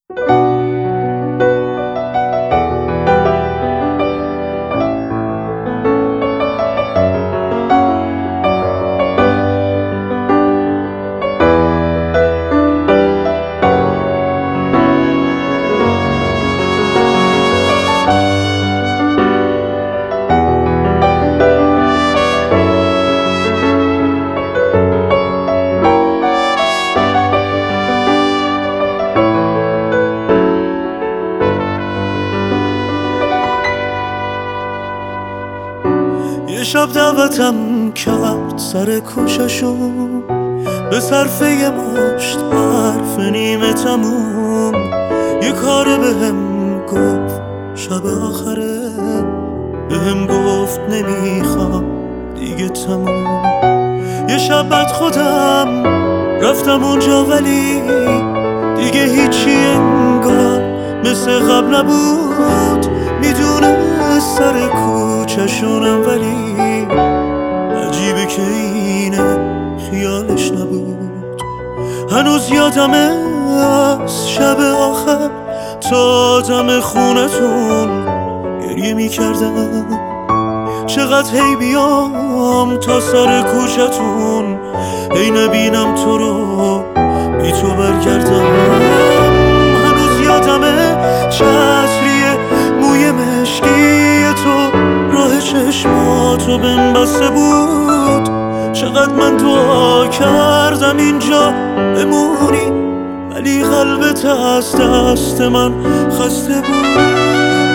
یه شب دعوتم کرد سر کوچشون، به صرفه مشت حرف نیمه تموم. یه کاره بهم گفت شب آخره، بهم گفت نمیخوام دیگه تموم. یه شب بعد خودم رفتم اونجا، ولی دیگه هیچی انگار مثل قبل نبود. میدونه سر کوچشونم، ولی عجیبه که اینه خیالش نبود. هنوز یادمه از شب آخر تا دم خونتون گریه میکردم. چقدر هی بیام تا سر کوچتون، هی نبینم تو رو بی تو برگردم. هنوز یادمه چتریه موی مشکی تو راه چشماتو بهم بسته بود. چقدر من دعا کردم اینجا بمونی، ولی قلبت از دست من خسته بود.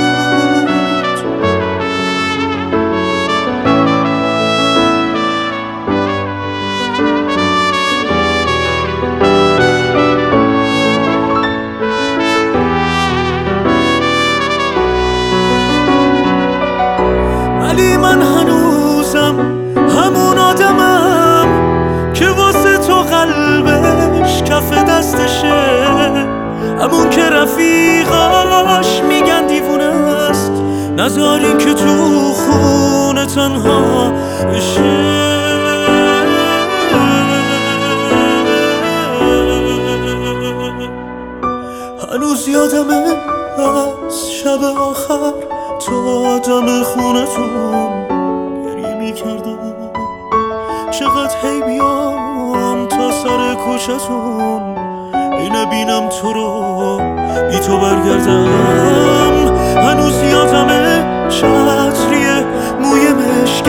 ولی من هنوزم همون آدمم که واسه تو قلبش کف دستشه، همون که رفیقاش میگن دیوونه است، نذارین که تو خونه تنها بشه. هنوز یادمه از شب آخر تا دم خونتون گریه میکردم. چقدر هی بیام تا سر کوچتون، ای نبینم تو رو بی تو برگردم. هنوز یادمه چتریه موی مشکی